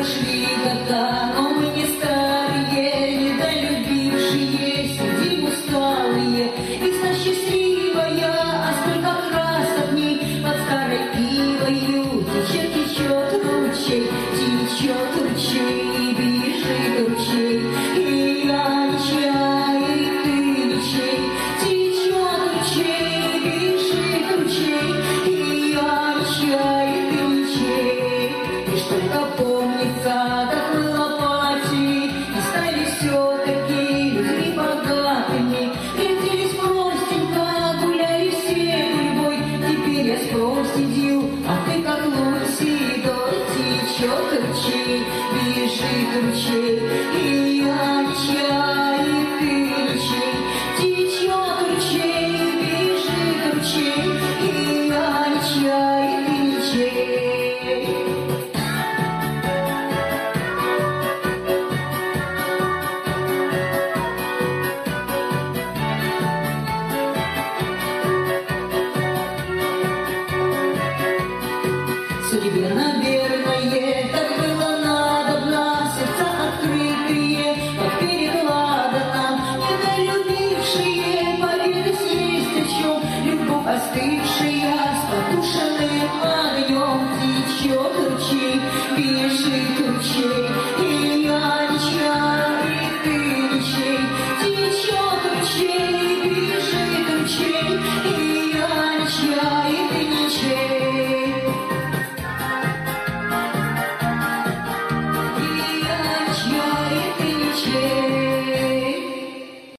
прошли года, но мы не старые, недолюбившие, сидим усталые. Весна счастливая, а сколько красок дней под старой ивою. Течет, течет ручей, течет ручей, бежит ручей. И я не чай, и ты не чей. Течет ручей, бежит ручей. И я не чай, и ты не чей. Лишь только помнится, как мы лопати, и стали все-таки людьми богатыми. Родились простенько, гуляли все гурьбой. Теперь я с проседью, а ты как лунь седой. Течет ручей, бежит ручей, и я не чай, и ты не чей. Течет ручей, бежит ручей, и я не чай, и ты не чей. Судьбе, наверное, так было надобно, сердца открытые, как перекладано, недолюбившие, поверить есть о чем, любовь остывшая, с потушенным огнем. Течет ручей, бежит ручей, и я